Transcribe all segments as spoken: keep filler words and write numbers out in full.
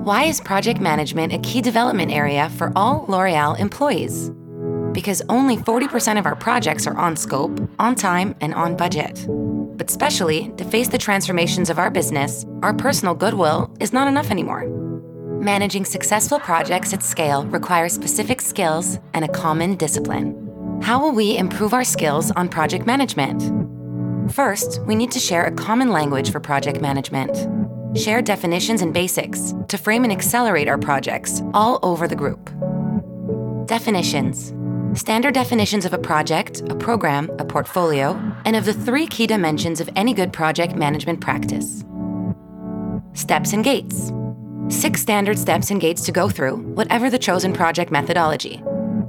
Why is project management a key development area for all L'Oréal employees? Because only forty percent of our projects are on scope, on time, and on budget. But especially to face the transformations of our business, our personal goodwill is not enough anymore. Managing successful projects at scale requires specific skills and a common discipline. How will we improve our skills on project management? First, we need to share a common language for project management. Share definitions and basics to frame and accelerate our projects all over the group. Definitions. Standard definitions of a project, a program, a portfolio, and of the three key dimensions of any good project management practice. Steps and gates. Six standard steps and gates to go through, whatever the chosen project methodology.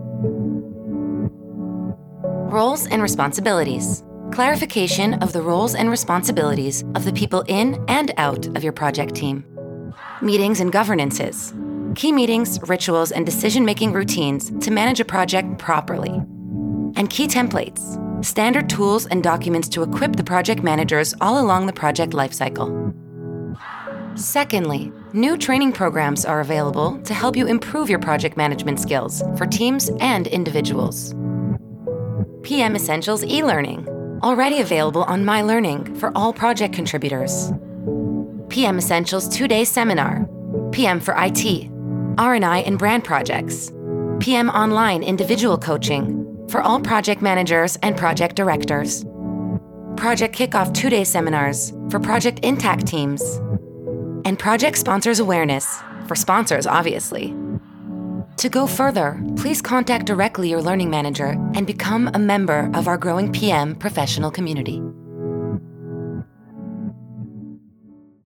Roles and responsibilities. Clarification of the roles and responsibilities of the people in and out of your project team. Meetings and governances. Key meetings, rituals, and decision-making routines to manage a project properly. And key templates. Standard tools and documents to equip the project managers all along the project lifecycle. Secondly, new training programs are available to help you improve your project management skills for teams and individuals. P M Essentials e-learning. Already available on My Learning for all project contributors. P M Essentials two-day seminar. P M for I T, R and I and brand projects. P M Online individual coaching for all project managers and project directors. Project Kickoff two-day seminars for project intact teams. And Project Sponsors Awareness for sponsors, obviously. To go further, please contact directly your learning manager and become a member of our growing P M professional community.